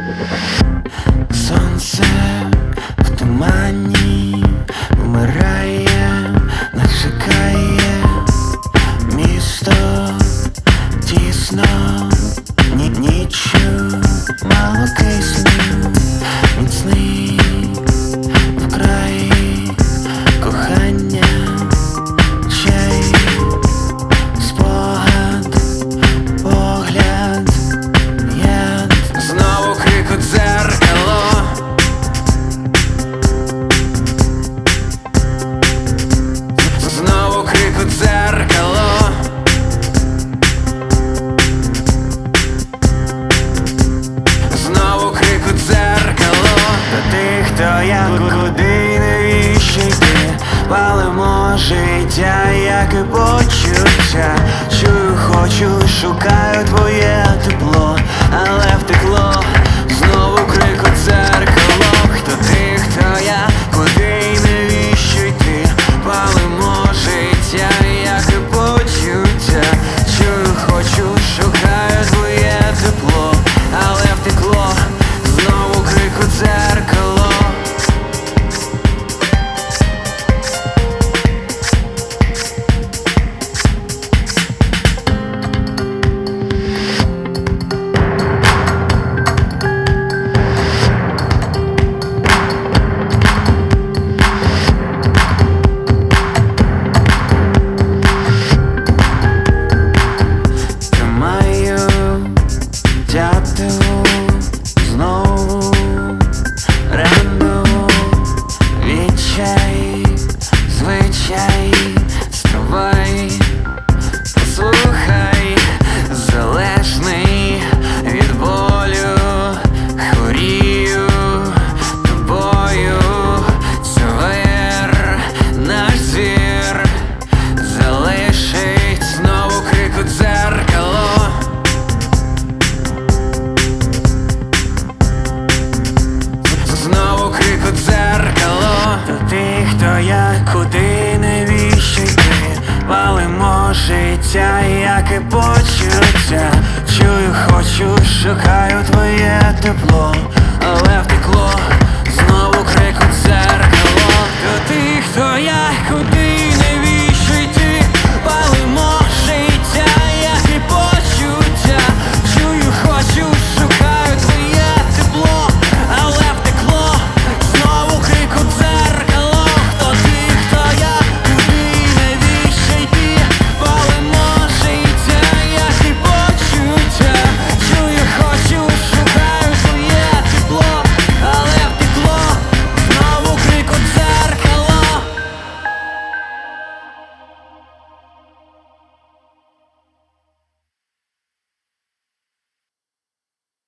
Сонце в тумані вмирає, нас чекає місто тісно, ніччю мало кисню, міцний вкрай кохання, чай, спогад, погляд, яд. Знову крик у дзеркало, знову крик у дзеркало, знову крик у дзеркало. До тих, хто я, куди, навіщо йти? Палимо життя, як і почуття. Чую, хочу, шукаю твоє тепло, але втекло. Знову крик у дзеркало. Хто ти, хто я, куди і навіщо йти? Палимо життя, як і почуття. Чую, хочу, шукаю твоє тепло, але втекло. Знову крик у дзеркало. Дятел знову рано, відчай, звичай, стривай, послухай, залежний від болю, хворію тобою, це вир, наш звір, залишить знову крик у дзеркало. Знову крик у дзеркало. До тих, хто я, куди, навіщо йти? Палимо життя, як і почуття. Чую, хочу, шукаю твоє тепло,